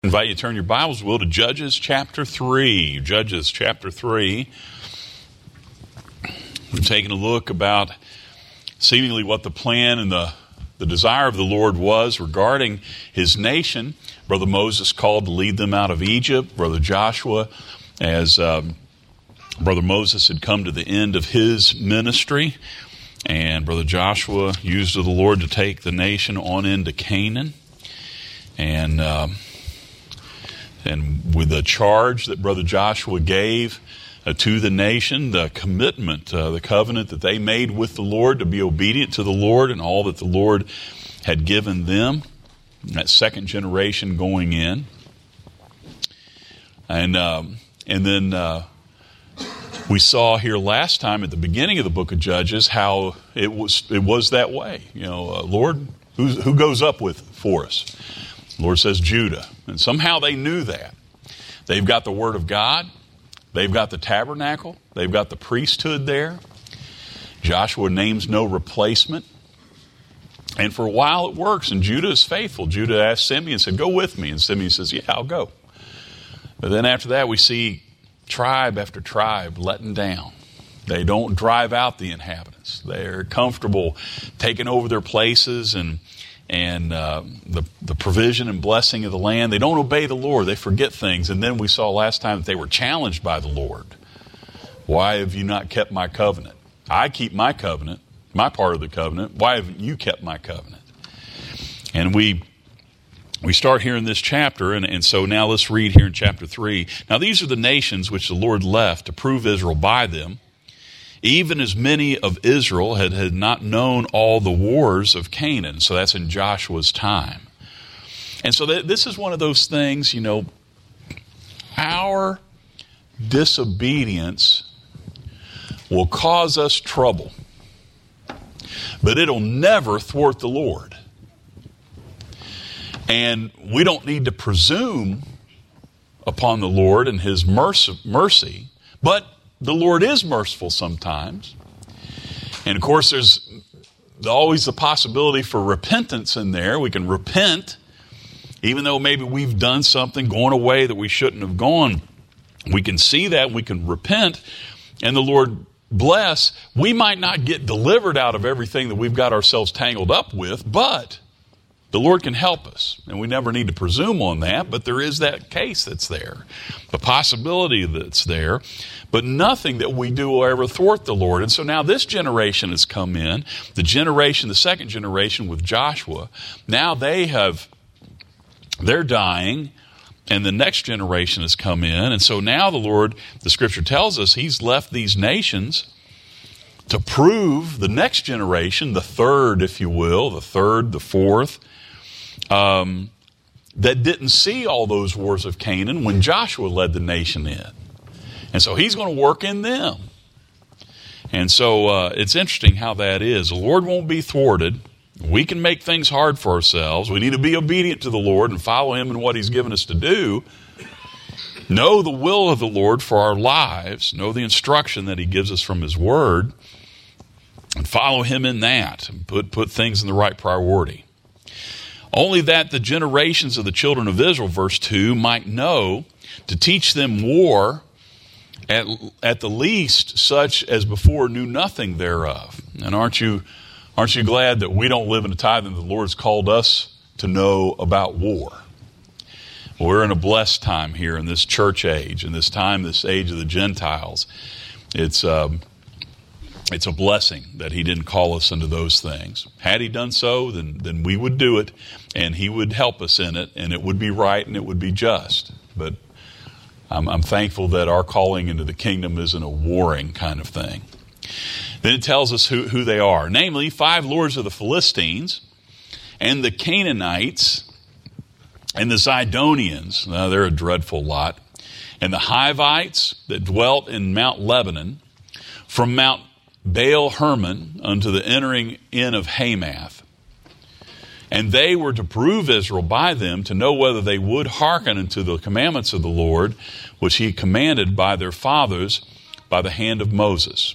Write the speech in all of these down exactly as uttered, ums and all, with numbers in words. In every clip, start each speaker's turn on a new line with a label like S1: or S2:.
S1: I invite you to turn your Bibles, will, to Judges chapter three. Judges chapter three. We're taking a look about seemingly what the plan and the, the desire of the Lord was regarding his nation. Brother Moses called to lead them out of Egypt. Brother Joshua, as um, Brother Moses had come to the end of his ministry, and Brother Joshua used of the Lord to take the nation on into Canaan. And um, And with the charge that Brother Joshua gave uh, to the nation, the commitment, uh, the covenant that they made with the Lord to be obedient to the Lord and all that the Lord had given them, that second generation going in. And um, and then uh, we saw here last time at the beginning of the book of Judges how it was it was that way. You know, uh, Lord, who's, who goes up with for us? The Lord says Judah. And somehow they knew that. They've got the Word of God. They've got the tabernacle. They've got the priesthood there. Joshua names no replacement. And for a while it works, and Judah is faithful. Judah asked Simeon and said, go with me. And Simeon says, yeah, I'll go. But then after that we see tribe after tribe letting down. They don't drive out the inhabitants. They're comfortable taking over their places and and uh, the, the provision and blessing of the land. They don't obey the Lord. They forget things. And then we saw last time that they were challenged by the Lord. Why have you not kept my covenant? I keep my covenant, my part of the covenant. Why haven't you kept my covenant? And we we start here in this chapter, and, and so now let's read here in chapter three. Now these are the nations which the Lord left to prove Israel by them. Even as many of Israel had, had not known all the wars of Canaan. So that's in Joshua's time. And so th- this is one of those things, you know, our disobedience will cause us trouble, but it'll never thwart the Lord. And we don't need to presume upon the Lord and his mercy, mercy but the Lord is merciful sometimes. And of course, there's always the possibility for repentance in there. We can repent, even though maybe we've done something, gone away that we shouldn't have gone. We can see that, we can repent, and the Lord bless. We might not get delivered out of everything that we've got ourselves tangled up with, but the Lord can help us, and we never need to presume on that, but there is that case that's there, the possibility that's there, but nothing that we do will ever thwart the Lord. And so now this generation has come in, the generation, the second generation with Joshua. Now they have, they're dying, and the next generation has come in, and so now the Lord, the Scripture tells us, He's left these nations to prove the next generation, the third, if you will, the third, the fourth, Um, that didn't see all those wars of Canaan when Joshua led the nation in. And so he's going to work in them. And so uh, it's interesting how that is. The Lord won't be thwarted. We can make things hard for ourselves. We need to be obedient to the Lord and follow him in what he's given us to do. Know the will of the Lord for our lives. Know the instruction that he gives us from his word. And follow him in that. And put, put things in the right priority. Only that the generations of the children of Israel, verse two, might know to teach them war, at, at the least such as before knew nothing thereof. And aren't you, aren't you glad that we don't live in a time that the Lord's called us to know about war? Well, we're in a blessed time here in this church age, in this time, this age of the Gentiles. It's um, It's a blessing that he didn't call us into those things. Had he done so, then, then we would do it, and he would help us in it, and it would be right and it would be just. But I'm, I'm thankful that our calling into the kingdom isn't a warring kind of thing. Then it tells us who, who they are. Namely, five lords of the Philistines, and the Canaanites, and the Zidonians. Now, they're a dreadful lot. And the Hivites that dwelt in Mount Lebanon, from Mount Baal Hermon unto the entering in of Hamath. And they were to prove Israel by them to know whether they would hearken unto the commandments of the Lord, which he commanded by their fathers by the hand of Moses.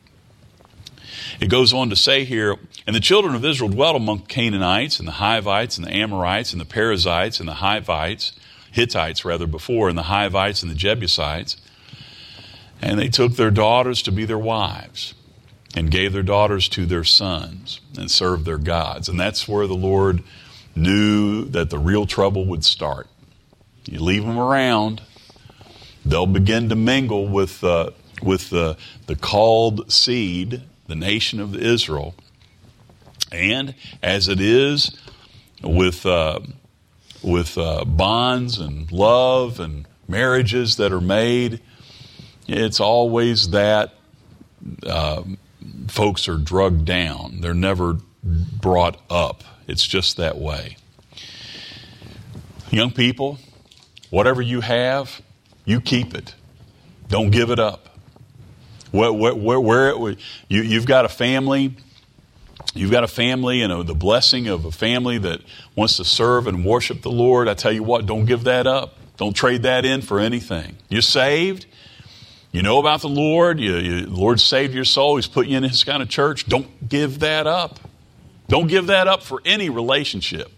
S1: It goes on to say here, and the children of Israel dwelt among Canaanites and the Hivites and the Amorites and the Perizzites and the Hivites Hittites rather before, and the Hivites and the Jebusites. And they took their daughters to be their wives and gave their daughters to their sons and served their gods. And that's where the Lord knew that the real trouble would start. You leave them around, they'll begin to mingle with, uh, with the, the called seed, the nation of Israel. And as it is with, uh, with uh, bonds and love and marriages that are made, it's always that uh, folks are drugged down. They're never brought up. It's just that way. Young people, whatever you have, you keep it. Don't give it up. Where, where, where it, you, you've got a family, you've got a family and a, the blessing of a family that wants to serve and worship the Lord. I tell you what, don't give that up. Don't trade that in for anything. You're saved. You know about the Lord. You, you, the Lord saved your soul. He's put you in His kind of church. Don't give that up. Don't give that up for any relationship.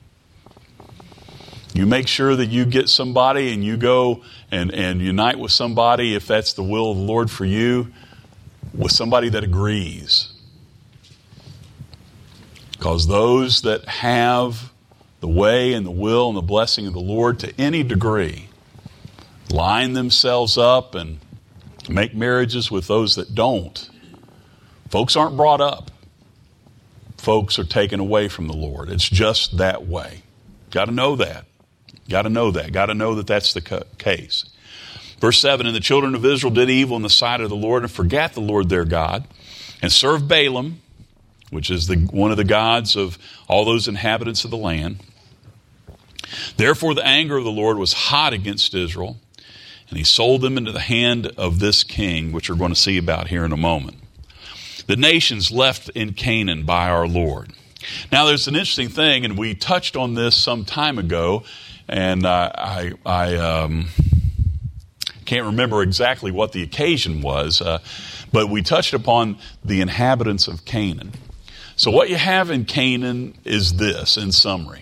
S1: You make sure that you get somebody and you go and, and unite with somebody, if that's the will of the Lord for you, with somebody that agrees. Because those that have the way and the will and the blessing of the Lord to any degree line themselves up and make marriages with those that don't. Folks aren't brought up. Folks are taken away from the Lord. It's just that way. Got to know that. Got to know that. Got to know that that's the case. Verse seven, and the children of Israel did evil in the sight of the Lord and forgot the Lord their God and served Balaam, which is the, one of the gods of all those inhabitants of the land. Therefore the anger of the Lord was hot against Israel, and He sold them into the hand of this king, which we're going to see about here in a moment. The nations left in Canaan by our Lord. Now there's an interesting thing, and we touched on this some time ago, and uh, I, I um, can't remember exactly what the occasion was, uh, but we touched upon the inhabitants of Canaan. So what you have in Canaan is this, in summary.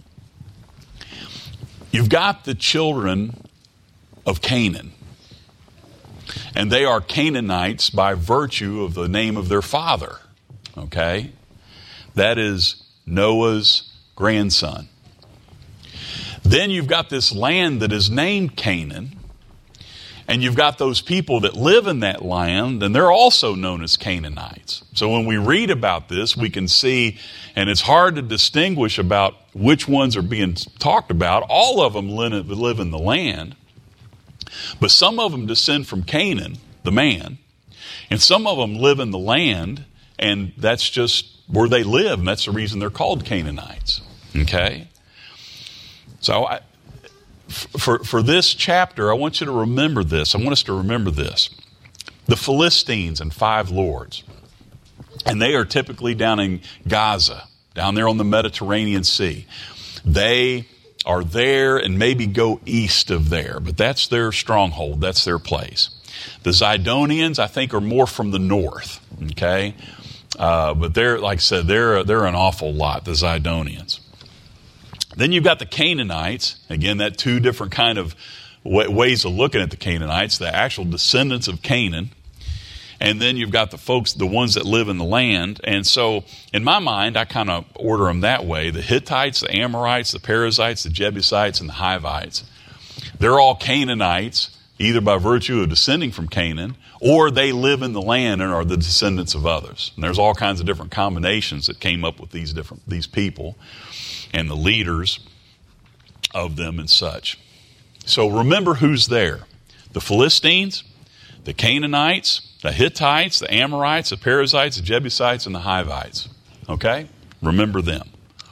S1: You've got the children of Canaan. And they are Canaanites by virtue of the name of their father. Okay? That is Noah's grandson. Then you've got this land that is named Canaan. And you've got those people that live in that land, and they're also known as Canaanites. So when we read about this, we can see, and it's hard to distinguish about which ones are being talked about. All of them live in the land. But some of them descend from Canaan, the man, and some of them live in the land, and that's just where they live, and that's the reason they're called Canaanites. Okay? So I, for, for this chapter, I want you to remember this. I want us to remember this. The Philistines and five lords, and they are typically down in Gaza, down there on the Mediterranean Sea. They are there and maybe go east of there, but that's their stronghold. That's their place. The Zidonians, I think, are more from the north, okay? Uh, but they're, like I said, they're, they're an awful lot, the Zidonians. Then you've got the Canaanites. Again, that two different kind of ways of looking at the Canaanites, the actual descendants of Canaan. And then you've got the folks, the ones that live in the land. And so, in my mind, I kind of order them that way. The Hittites, the Amorites, the Perizzites, the Jebusites, and the Hivites. They're all Canaanites, either by virtue of descending from Canaan, or they live in the land and are the descendants of others. And there's all kinds of different combinations that came up with these different these people and the leaders of them and such. So remember who's there. The Philistines, the Canaanites, the Hittites, the Amorites, the Perizzites, the Jebusites, and the Hivites. Okay? Remember them.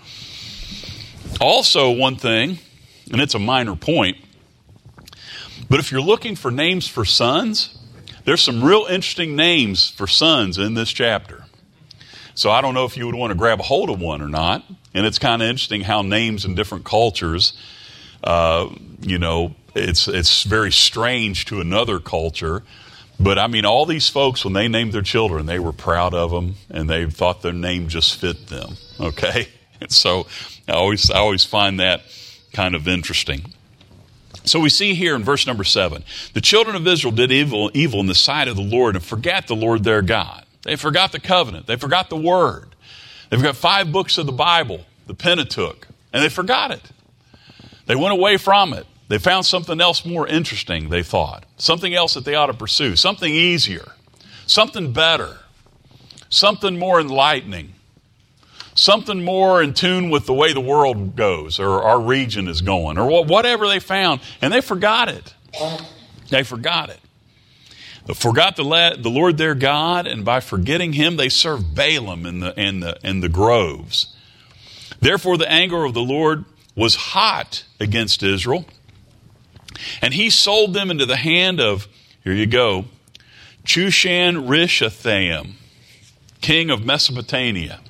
S1: Also, one thing, and it's a minor point, but if you're looking for names for sons, there's some real interesting names for sons in this chapter. So I don't know if you would want to grab a hold of one or not. And it's kind of interesting how names in different cultures, uh, you know, it's it's very strange to another culture. But I mean, all these folks, when they named their children, they were proud of them, and they thought their name just fit them. Okay, and so I always I always find that kind of interesting. So we see here in verse number seven, the children of Israel did evil, evil in the sight of the Lord and forgot the Lord their God. They forgot the covenant. They forgot the word. They've got five books of the Bible, the Pentateuch, and they forgot it. They went away from it. They found something else more interesting, they thought. Something else that they ought to pursue. Something easier. Something better. Something more enlightening. Something more in tune with the way the world goes or our region is going or whatever they found. And they forgot it. They forgot it. They forgot the, the Lord their God, and by forgetting him, they served Balaam in the, in the, in the groves. Therefore, the anger of the Lord was hot against Israel, and he sold them into the hand of, here you go, Chushan-Rishathaim, king of Mesopotamia.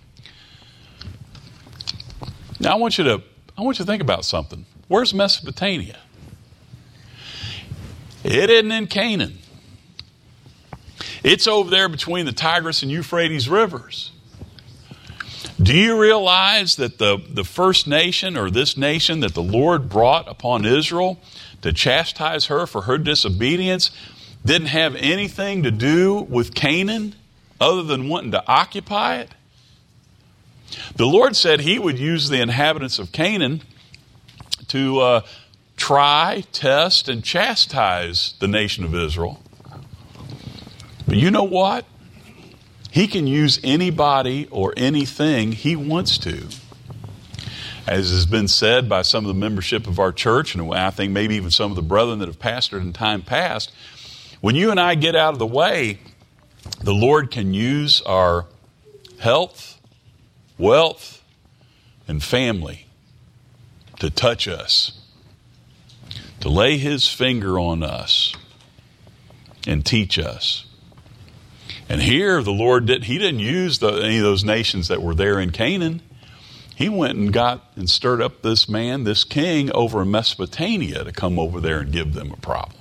S1: Now I want you to I want you to think about something. Where's Mesopotamia? It isn't in Canaan. It's over there between the Tigris and Euphrates rivers. Do you realize that the, the first nation, or this nation that the Lord brought upon Israel to chastise her for her disobedience, didn't have anything to do with Canaan other than wanting to occupy it? The Lord said he would use the inhabitants of Canaan to uh, try, test, and chastise the nation of Israel. But you know what? He can use anybody or anything he wants to. As has been said by some of the membership of our church, and I think maybe even some of the brethren that have pastored in time past, when you and I get out of the way, the Lord can use our health, wealth, and family to touch us, to lay his finger on us and teach us. And here the Lord did, he didn't use the, any of those nations that were there in Canaan. He went and got and stirred up this man, this king over in Mesopotamia to come over there and give them a problem.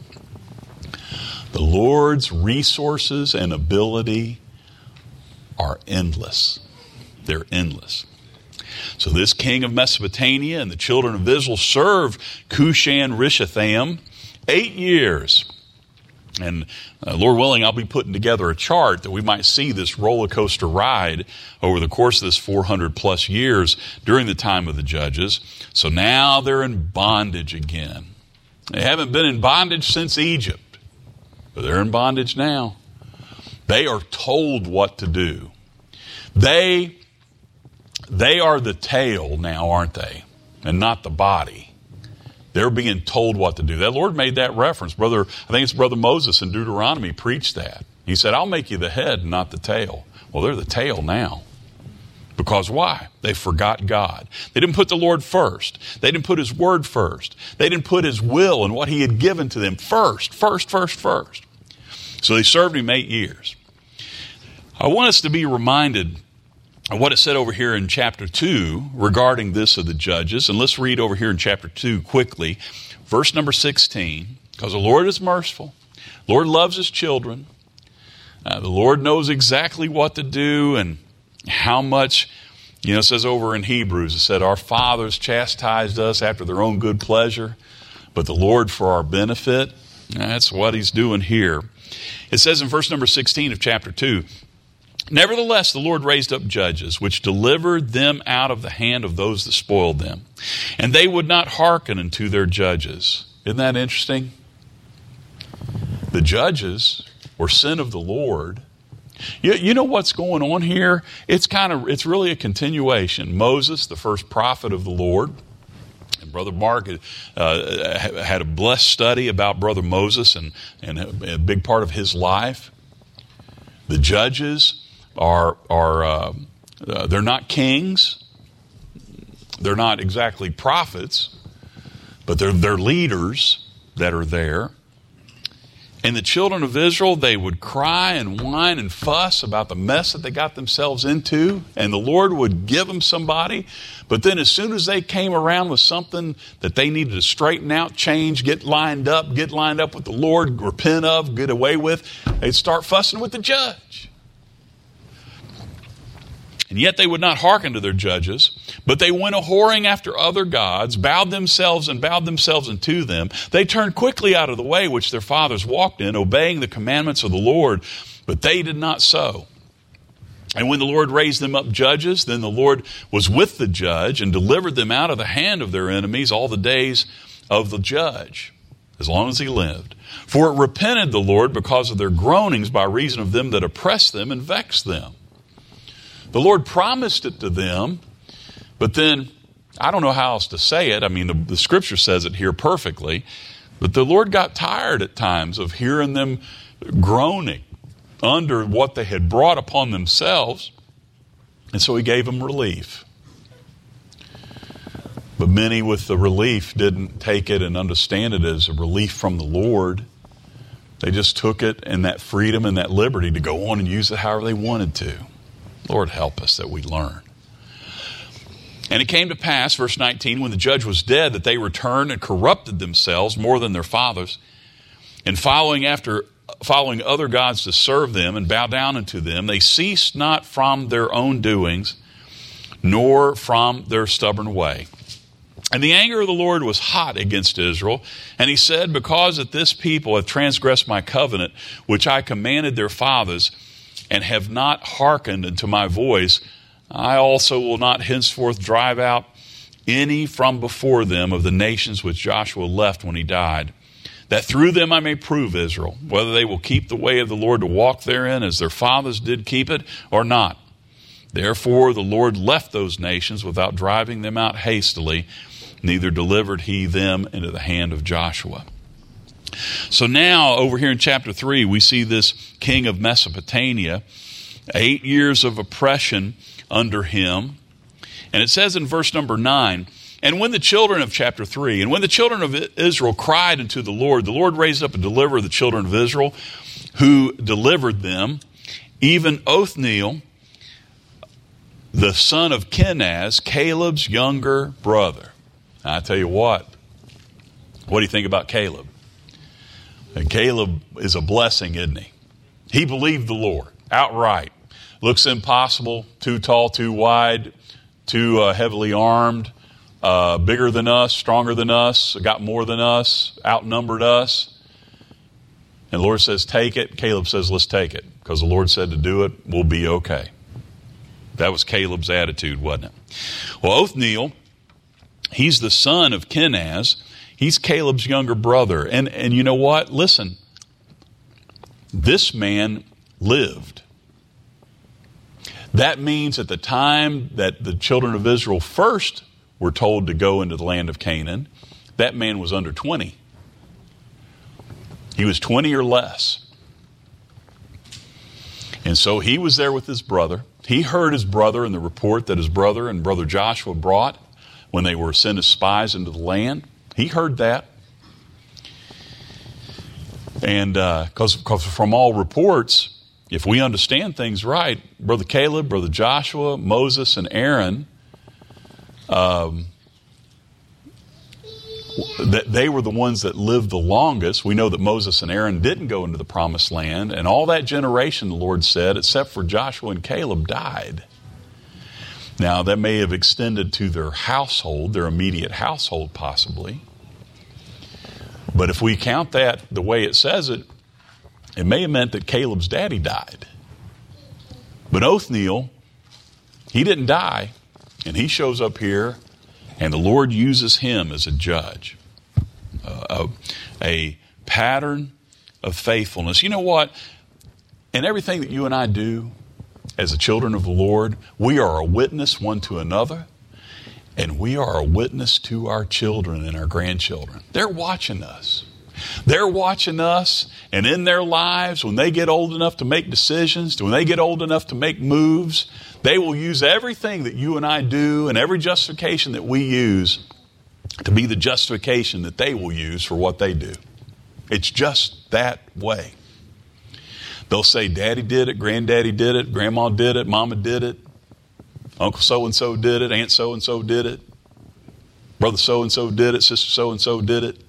S1: The Lord's resources and ability are endless. They're endless. So this king of Mesopotamia and the children of Israel served Chushan-Rishathaim eight years. And uh, Lord willing, I'll be putting together a chart that we might see this roller coaster ride over the course of this four hundred plus years during the time of the judges. So now they're in bondage again. They haven't been in bondage since Egypt, but they're in bondage now. They are told what to do. They They are the tail now, aren't they? And not the body. They're being told what to do. That Lord made that reference. Brother, I think it's Brother Moses in Deuteronomy preached that. He said, I'll make you the head, not the tail. Well, they're the tail now. Because why? They forgot God. They didn't put the Lord first. They didn't put his word first. They didn't put his will and what he had given to them first, first, first, first. So they served him eight years. I want us to be reminded what it said over here in chapter two regarding this of the judges. And let's read over here in chapter two quickly, verse number sixteen, because the Lord is merciful. The Lord loves his children. Uh, the Lord knows exactly what to do and how much, you know, it says over in Hebrews, it said, our fathers chastised us after their own good pleasure, but the Lord for our benefit. That's what he's doing here. It says in verse number sixteen of chapter two, nevertheless, the Lord raised up judges, which delivered them out of the hand of those that spoiled them. And they would not hearken unto their judges. Isn't that interesting? The judges were sin of the Lord. You, you know what's going on here? It's kind of, it's really a continuation. Moses, the first prophet of the Lord, and Brother Mark uh, had a blessed study about Brother Moses and, and a, a big part of his life. The judges are, are uh, uh, they're not kings. They're not exactly prophets, but they're, they're leaders that are there. And the children of Israel, they would cry and whine and fuss about the mess that they got themselves into, and the Lord would give them somebody. But then as soon as they came around with something that they needed to straighten out, change, get lined up, get lined up with the Lord, repent of, get away with, they'd start fussing with the judge. And yet they would not hearken to their judges, but they went a-whoring after other gods, bowed themselves and bowed themselves unto them. They turned quickly out of the way which their fathers walked in, obeying the commandments of the Lord, but they did not so. And when the Lord raised them up judges, then the Lord was with the judge and delivered them out of the hand of their enemies all the days of the judge, as long as he lived. For it repented the Lord because of their groanings by reason of them that oppressed them and vexed them. The Lord promised it to them, but then, I don't know how else to say it. I mean, the, the scripture says it here perfectly, but the Lord got tired at times of hearing them groaning under what they had brought upon themselves, and so he gave them relief. But many with the relief didn't take it and understand it as a relief from the Lord. They just took it and that freedom and that liberty to go on and use it however they wanted to. Lord, help us that we learn. And it came to pass, verse nineteen, when the judge was dead, that they returned and corrupted themselves more than their fathers, and following after following other gods to serve them and bow down unto them, they ceased not from their own doings, nor from their stubborn way. And the anger of the Lord was hot against Israel, and he said, because that this people have transgressed my covenant, which I commanded their fathers, and have not hearkened unto my voice, I also will not henceforth drive out any from before them of the nations which Joshua left when he died, that through them I may prove Israel, whether they will keep the way of the Lord to walk therein as their fathers did keep it, or not. Therefore the Lord left those nations without driving them out hastily, neither delivered he them into the hand of Joshua. So now, over here in chapter three, we see this king of Mesopotamia, eight years of oppression under him. And it says in verse number nine, and when the children of chapter three, and when the children of Israel cried unto the Lord, the Lord raised up a deliverer of the children of Israel, who delivered them, even Othniel, the son of Kenaz, Caleb's younger brother. Now, I tell you what, what do you think about Caleb? And Caleb is a blessing, isn't he? He believed the Lord outright. Looks impossible, too tall, too wide, too uh, heavily armed, uh, bigger than us, stronger than us, got more than us, outnumbered us. And the Lord says, take it. Caleb says, let's take it. Because the Lord said to do it, we'll be okay. That was Caleb's attitude, wasn't it? Well, Othniel, he's the son of Kenaz. He's Caleb's younger brother. And, and you know what? Listen, this man lived. That means at the time that the children of Israel first were told to go into the land of Canaan, that man was under twenty. He was twenty or less. And so he was there with his brother. He heard his brother and the report that his brother and brother Joshua brought when they were sent as spies into the land. He heard that. And because uh, from all reports, if we understand things right, Brother Caleb, Brother Joshua, Moses, and Aaron, um, that they were the ones that lived the longest. We know that Moses and Aaron didn't go into the promised land, and all that generation, the Lord said, except for Joshua and Caleb, died. Now, that may have extended to their household, their immediate household possibly. But if we count that the way it says it, it may have meant that Caleb's daddy died. But Othniel, he didn't die, and he shows up here, and the Lord uses him as a judge. Uh, a, a pattern of faithfulness. You know what? In everything that you and I do as the children of the Lord, we are a witness one to another, and we are a witness to our children and our grandchildren. They're watching us. They're watching us, and in their lives, when they get old enough to make decisions, when they get old enough to make moves, they will use everything that you and I do and every justification that we use to be the justification that they will use for what they do. It's just that way. They'll say, Daddy did it, Granddaddy did it, Grandma did it, Mama did it, Uncle so-and-so did it, Aunt so-and-so did it, Brother so-and-so did it, Sister so-and-so did it.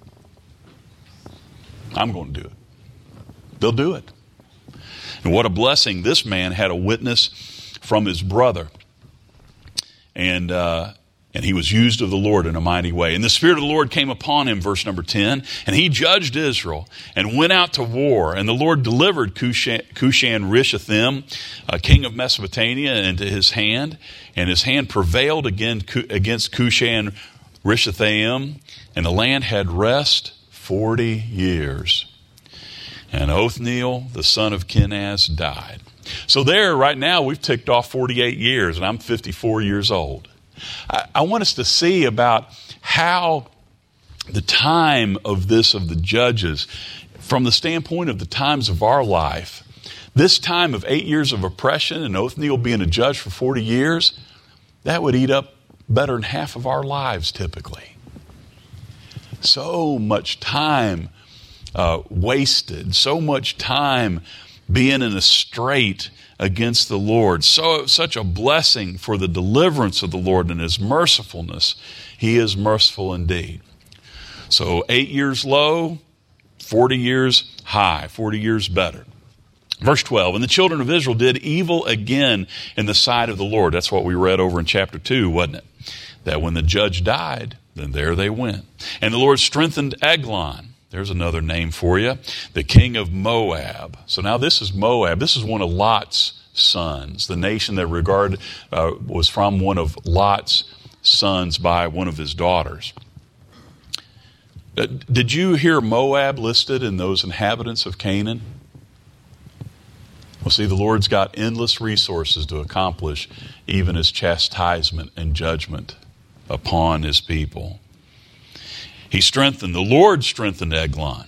S1: I'm going to do it. They'll do it. And what a blessing. This man had a witness from his brother. And uh, and he was used of the Lord in a mighty way. And the Spirit of the Lord came upon him, verse number ten, and he judged Israel and went out to war. And the Lord delivered Cushan-Rishathaim, uh, king of Mesopotamia, into his hand. And his hand prevailed again against Cushan-Rishathaim, and the land had rest forty years. And Othniel, the son of Kenaz, died. So there, right now, we've ticked off forty-eight years, and I'm fifty-four years old. I, I want us to see about how the time of this, of the judges, from the standpoint of the times of our life, this time of eight years of oppression and Othniel being a judge for forty years, that would eat up better than half of our lives typically. So much time uh, wasted, so much time being in a strait against the Lord. So such a blessing for the deliverance of the Lord and his mercifulness. He is merciful indeed. So eight years low, forty years high, forty years better. Verse twelve, and the children of Israel did evil again in the sight of the Lord. That's what we read over in chapter two, wasn't it? That when the judge died, then there they went. And the Lord strengthened Eglon. There's another name for you. The king of Moab. So now this is Moab. This is one of Lot's sons. The nation that regarded uh, was from one of Lot's sons by one of his daughters. Uh, did you hear Moab listed in those inhabitants of Canaan? Well, see, the Lord's got endless resources to accomplish even his chastisement and judgment upon his people. He strengthened, the Lord strengthened Eglon,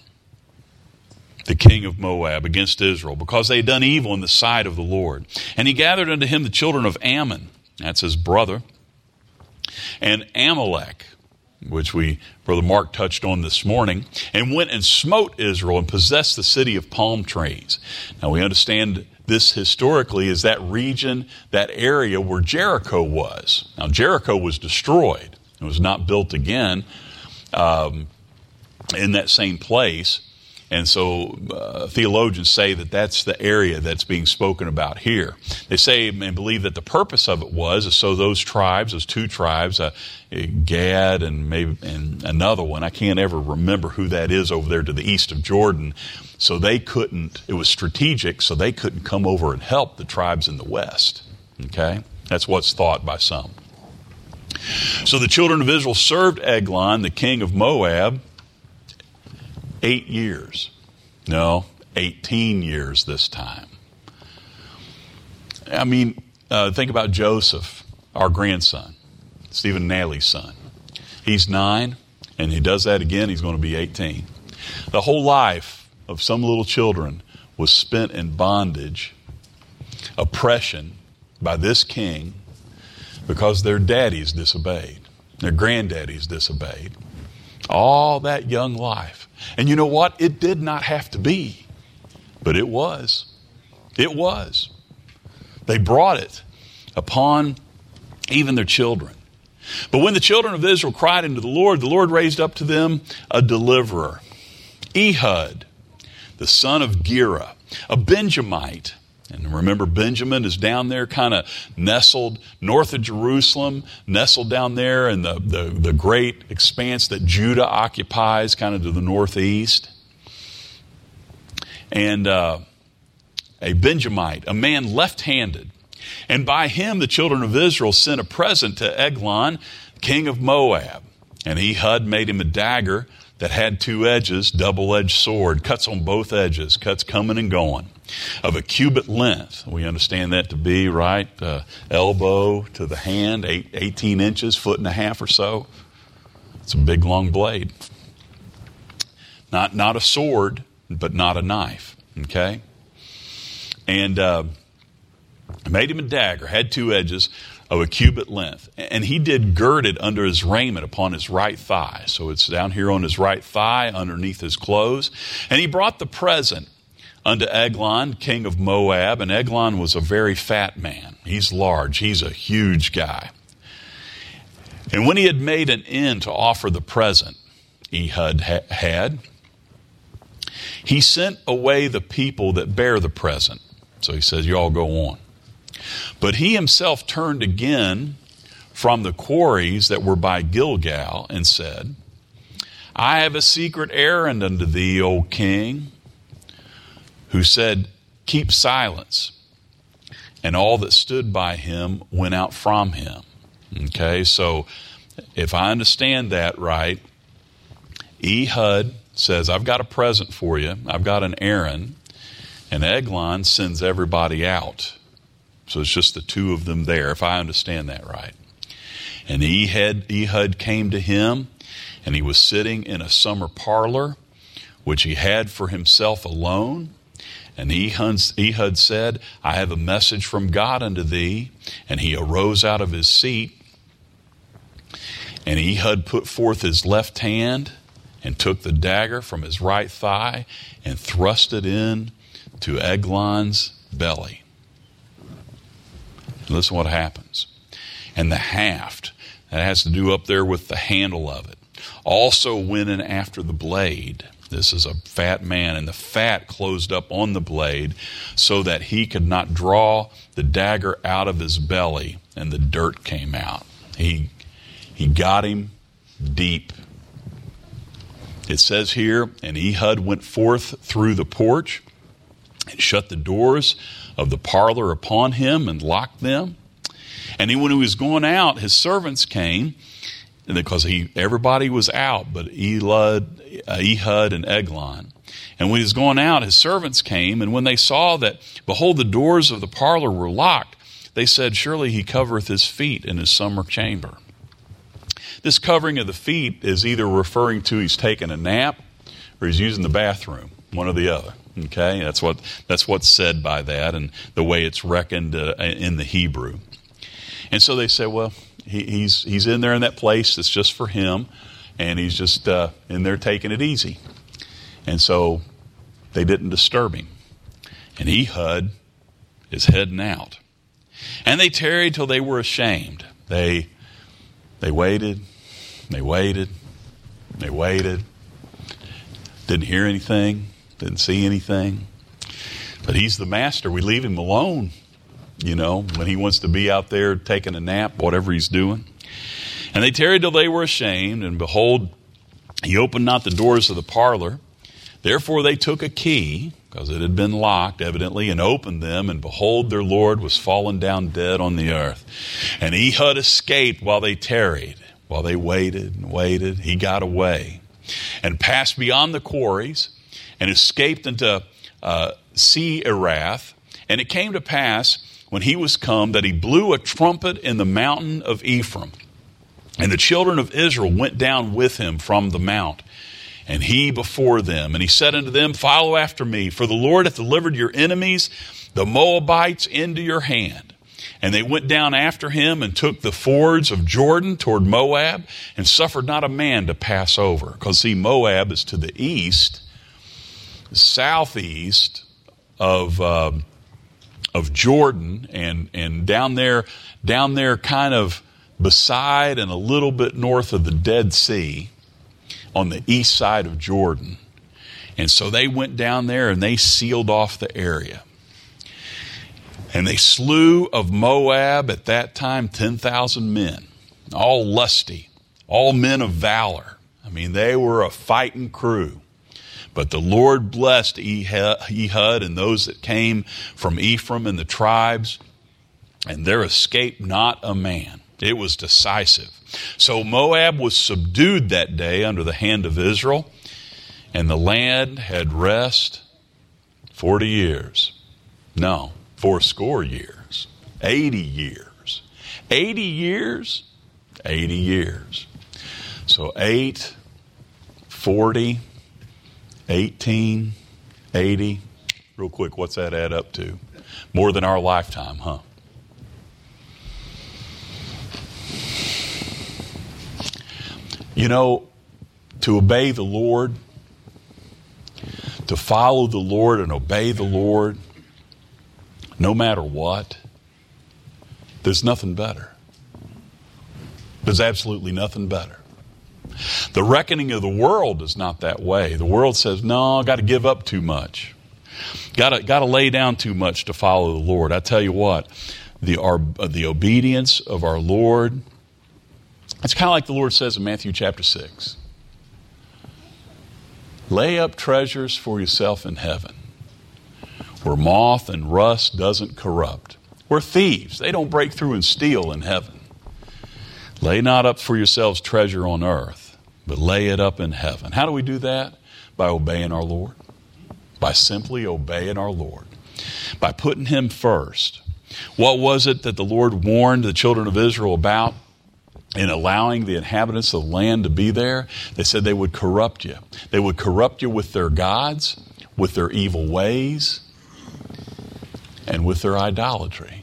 S1: the king of Moab, against Israel, because they had done evil in the sight of the Lord. And he gathered unto him the children of Ammon, that's his brother, and Amalek, which we, Brother Mark touched on this morning, and went and smote Israel and possessed the city of palm trees. Now we understand this historically as that region, that area where Jericho was. Now Jericho was destroyed. It was not built again um, in that same place. And so uh, theologians say that that's the area that's being spoken about here. They say and believe that the purpose of it was is so those tribes, those two tribes, uh, Gad and maybe and another one, I can't ever remember who that is over there to the east of Jordan. So they couldn't, it was strategic, so they couldn't come over and help the tribes in the west. Okay? That's what's thought by some. So the children of Israel served Eglon, the king of Moab, Eight years. No, eighteen years this time. I mean, uh, think about Joseph, our grandson, Stephen Nally's son. He's nine, and he does that again, he's going to be eighteen. The whole life of some little children was spent in bondage, oppression by this king because their daddies disobeyed, their granddaddies disobeyed. All that young life. And you know what? It did not have to be, but it was. It was. They brought it upon even their children. But when the children of Israel cried unto the Lord, the Lord raised up to them a deliverer, Ehud, the son of Gera, a Benjamite. And remember, Benjamin is down there kind of nestled north of Jerusalem, nestled down there in the, the, the great expanse that Judah occupies kind of to the northeast. And uh, a Benjamite, a man left-handed. And by him the children of Israel sent a present to Eglon, king of Moab. And Ehud made him a dagger that had two edges, double-edged sword, cuts on both edges, cuts coming and going, of a cubit length. We understand that to be, right, uh, elbow to the hand, eight, eighteen inches, foot and a half or so. It's a big, long blade. Not, not a sword, but not a knife, okay? And uh, made him a dagger, had two edges, of a cubit length. And he did gird it under his raiment upon his right thigh. So it's down here on his right thigh, underneath his clothes. And he brought the present unto Eglon, king of Moab. And Eglon was a very fat man. He's large. He's a huge guy. And when he had made an end to offer the present Ehud ha- had, he sent away the people that bear the present. So he says, you all go on. But he himself turned again from the quarries that were by Gilgal and said, I have a secret errand unto thee, O king, who said, keep silence. And all that stood by him went out from him. Okay, so if I understand that right, Ehud says, I've got a present for you. I've got an errand. And Eglon sends everybody out. So it's just the two of them there, if I understand that right. And Ehud, Ehud came to him, and he was sitting in a summer parlor, which he had for himself alone. And Ehud, Ehud said, I have a message from God unto thee. And he arose out of his seat. And Ehud put forth his left hand and took the dagger from his right thigh and thrust it in to Eglon's belly. Listen what happens. And the haft, that has to do up there with the handle of it, also went in after the blade. This is a fat man, and the fat closed up on the blade so that he could not draw the dagger out of his belly, and the dirt came out. He, he got him deep. It says here, and Ehud went forth through the porch and shut the doors of the parlor upon him and locked them. And he, when he was going out, his servants came, because he everybody was out but Ehud, uh, Ehud and Eglon. And when he was going out, his servants came, and when they saw that, behold, the doors of the parlor were locked, they said, surely he covereth his feet in his summer chamber. This covering of the feet is either referring to he's taking a nap or he's using the bathroom, one or the other. Okay, that's what that's what's said by that, and the way it's reckoned uh, in the Hebrew. And so they say, well, he, he's he's in there in that place that's just for him, and he's just uh, in there taking it easy. And so they didn't disturb him. And Ehud is heading out. And they tarried till they were ashamed. They they waited, they waited, they waited. Didn't hear anything. Didn't see anything. But he's the master. We leave him alone, you know, when he wants to be out there taking a nap, whatever he's doing. And they tarried till they were ashamed, and behold, he opened not the doors of the parlor. Therefore they took a key, because it had been locked, evidently, and opened them, and behold, their Lord was fallen down dead on the earth. And Ehud escaped while they tarried, while they waited and waited. He got away and passed beyond the quarries, and escaped into uh, Seirath. And it came to pass, when he was come, that he blew a trumpet in the mountain of Ephraim. And the children of Israel went down with him from the mount, and he before them. And he said unto them, follow after me, for the Lord hath delivered your enemies, the Moabites, into your hand. And they went down after him, and took the fords of Jordan toward Moab, and suffered not a man to pass over. Because see, Moab is to the east, southeast of uh, of Jordan, and and down there, down there, kind of beside and a little bit north of the Dead Sea, on the east side of Jordan. And so they went down there and they sealed off the area. And they slew of Moab at that time ten thousand men, all lusty, all men of valor. I mean, they were a fighting crew. But the Lord blessed Ehud and those that came from Ephraim and the tribes, and there escaped not a man. It was decisive. So Moab was subdued that day under the hand of Israel, and the land had rest forty years. No, fourscore years. Eighty years. Eighty years? Eighty years. So eight, forty, eighteen, eighty. Real quick, what's that add up to? More than our lifetime, huh? You know, to obey the Lord, to follow the Lord and obey the Lord, no matter what, there's nothing better. There's absolutely nothing better. The reckoning of the world is not that way. The world says, no, I've got to give up too much. Got to, got to lay down too much to follow the Lord. I tell you what, the, our, the obedience of our Lord It's kind of like the Lord says in Matthew chapter six. Lay up treasures for yourself in heaven, where moth and rust doesn't corrupt, where thieves, they don't break through and steal in heaven. Lay not up for yourselves treasure on earth, but lay it up in heaven. How do we do that? By obeying our Lord. By simply obeying our Lord. By putting Him first. What was it that the Lord warned the children of Israel about in allowing the inhabitants of the land to be there? They said they would corrupt you. They would corrupt you with their gods, with their evil ways, and with their idolatry.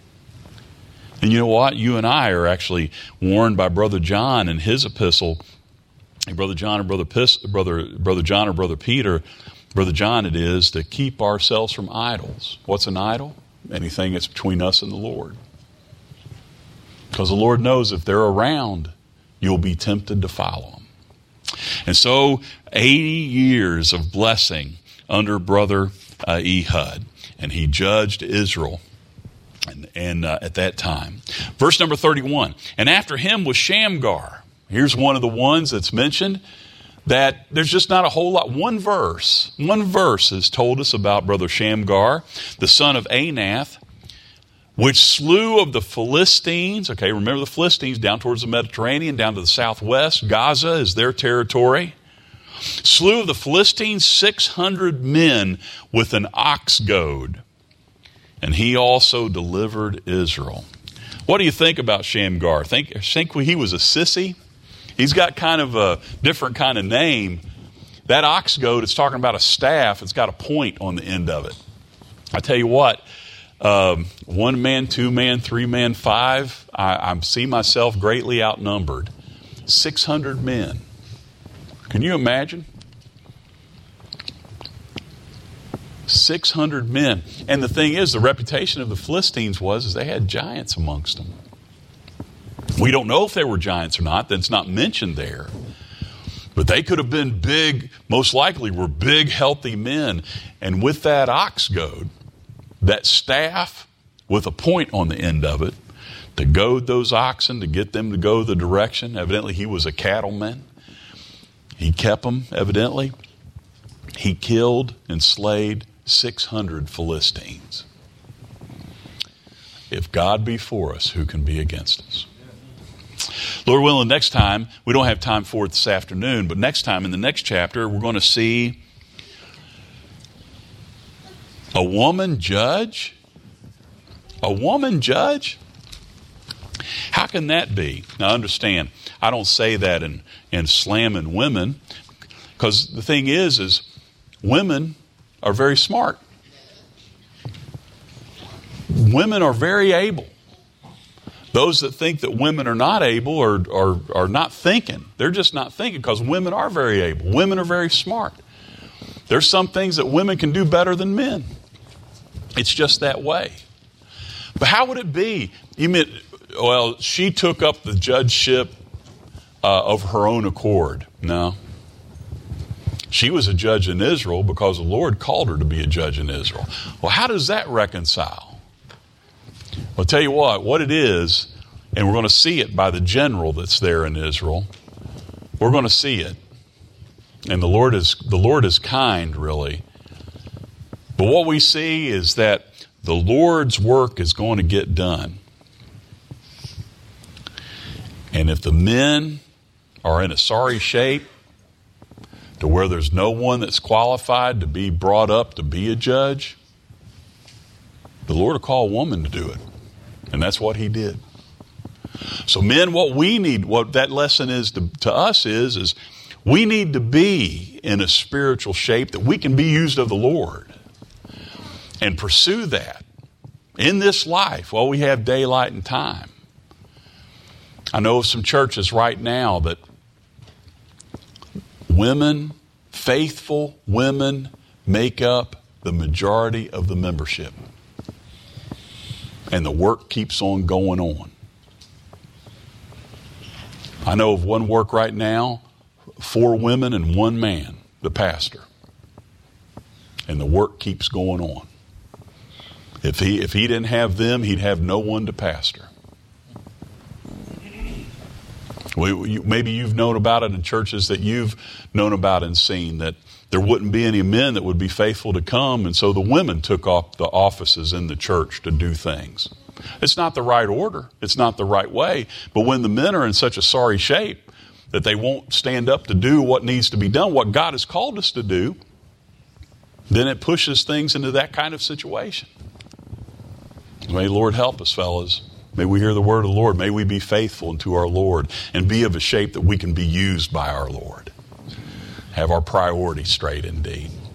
S1: And you know what? You and I are actually warned by Brother John in his epistle. Brother John or Brother Pis, Brother Brother John or Brother Peter, Brother John it is, to keep ourselves from idols. What's an idol? Anything that's between us and the Lord. Because the Lord knows if they're around, you'll be tempted to follow them. And so, eighty years of blessing under Brother uh, Ehud. And he judged Israel and, and uh, at that time. Verse number thirty-one. And after him was Shamgar. Here's one of the ones that's mentioned that there's just not a whole lot. One verse, one verse has told us about Brother Shamgar, the son of Anath, which slew of the Philistines. Okay, remember the Philistines down towards the Mediterranean, down to the southwest. Gaza is their territory. Slew of the Philistines six hundred men with an ox goad. And he also delivered Israel. What do you think about Shamgar? Think, think he was a sissy? He's got kind of a different kind of name. That ox goad, it's talking about a staff. It's got a point on the end of it. I tell you what, um, one man, two man, three man, five, I, I see myself greatly outnumbered. six hundred men. Can you imagine? six hundred men. And the thing is, the reputation of the Philistines was is they had giants amongst them. We don't know if they were giants or not. That's not mentioned there. But they could have been big, most likely were big, healthy men. And with that ox goad, that staff with a point on the end of it, to goad those oxen, to get them to go the direction. Evidently, he was a cattleman. He kept them, evidently. He killed and slayed six hundred Philistines. If God be for us, who can be against us? Lord willing, next time, we don't have time for it this afternoon, but next time in the next chapter, we're going to see a woman judge. A woman judge? How can that be? Now understand, I don't say that in, in slamming women, because the thing is, is women are very smart. Women are very able. Those that think that women are not able are, are, are not thinking. They're just not thinking, because women are very able. Women are very smart. There's some things that women can do better than men. It's just that way. But how would it be? You mean, well, she took up the judgeship uh, of her own accord. No. She was a judge in Israel because the Lord called her to be a judge in Israel. Well, how does that reconcile? Well, I'll tell you what, what it is, and we're going to see it by the general that's there in Israel. We're going to see it. And the Lord is the Lord is kind, really. But what we see is that the Lord's work is going to get done. And if the men are in a sorry shape, to where there's no one that's qualified to be brought up to be a judge, the Lord will call a woman to do it. And that's what he did. So men, what we need, what that lesson is to, to us is, is we need to be in a spiritual shape that we can be used of the Lord. And pursue that in this life while we have daylight and time. I know of some churches right now that women, faithful women, make up the majority of the membership. And the work keeps on going on. I know of one work right now, four women and one man, the pastor. And the work keeps going on. If he, if he didn't have them, he'd have no one to pastor. We, you, maybe you've known about it in churches that you've known about and seen, that there wouldn't be any men that would be faithful to come, and so the women took up the offices in the church to do things. It's not the right order. It's not the right way. But when the men are in such a sorry shape that they won't stand up to do what needs to be done, what God has called us to do, then it pushes things into that kind of situation. May the Lord help us, fellas. May we hear the word of the Lord. May we be faithful unto our Lord and be of a shape that we can be used by our Lord. Have our priorities straight indeed.